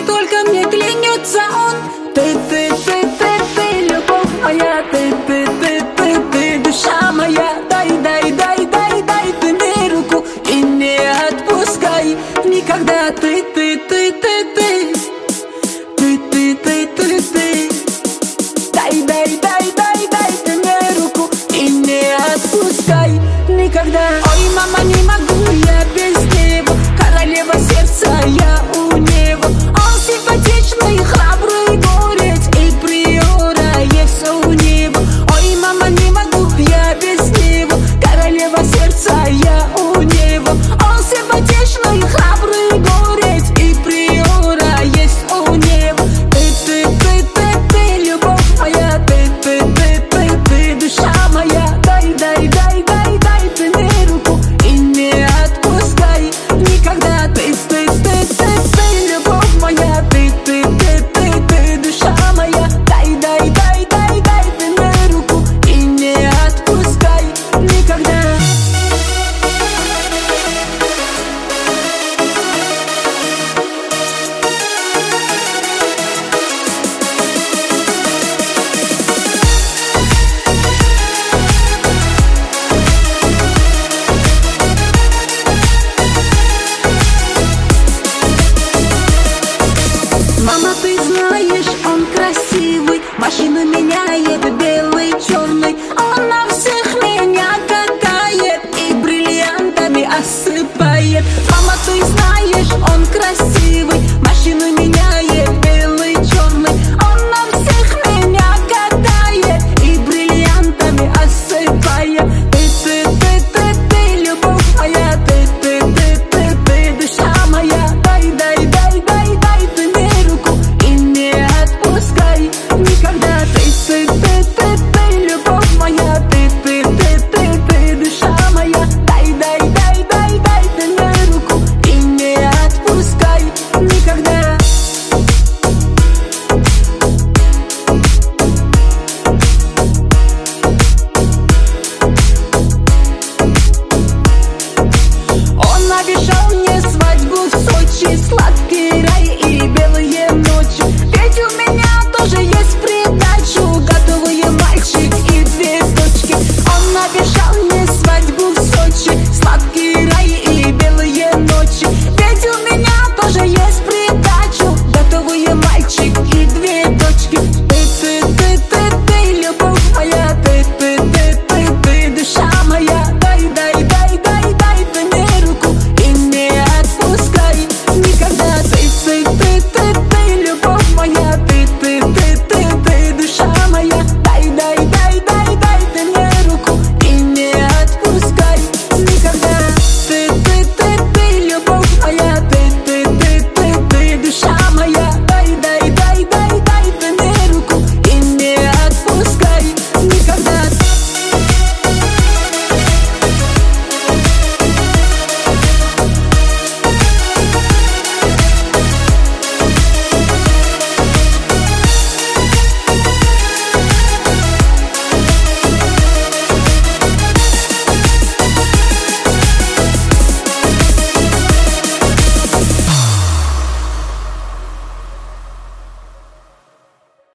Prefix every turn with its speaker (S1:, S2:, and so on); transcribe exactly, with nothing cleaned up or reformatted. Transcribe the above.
S1: только мне клянется он. Ты, ты, ты, ты, ты, любовь моя, ты, ты, ты, ты, ты, душа моя. Дай, дай, дай, дай, дай ты мне руку и не отпускай никогда. Ты, ты, ты, ты, ты, ты, ты, ты, ты, ты. Дай, дай, дай, дай, дай ты мне руку и не отпускай никогда. Ой, мама, не могу я без него, королева сердца я у него. Он симпатичный, храбрый горец, и приора есть у него. Ой, мама, не могу я без него, королева сердца я у него. Он симпатичный, храбрый горец, и приора есть у него. Ты, ты, ты, ты, ты, любовь моя, ты, ты, ты, ты, ты, душа моя. Дай, дай, дай, дай, дай ты мне руку и не отпускай никогда. Ты, ты, ты, ты, ты, любовь моя, ты, ты, ты, ты, ты, душа моя. Дай, дай, дай, дай, дай ты мне руку и не отпускай никогда. Мама, ты знаешь, он красивый, машину меняет, белый, черный. Он на всех меня катает и бриллиантами осыпает. Мама, ты знаешь,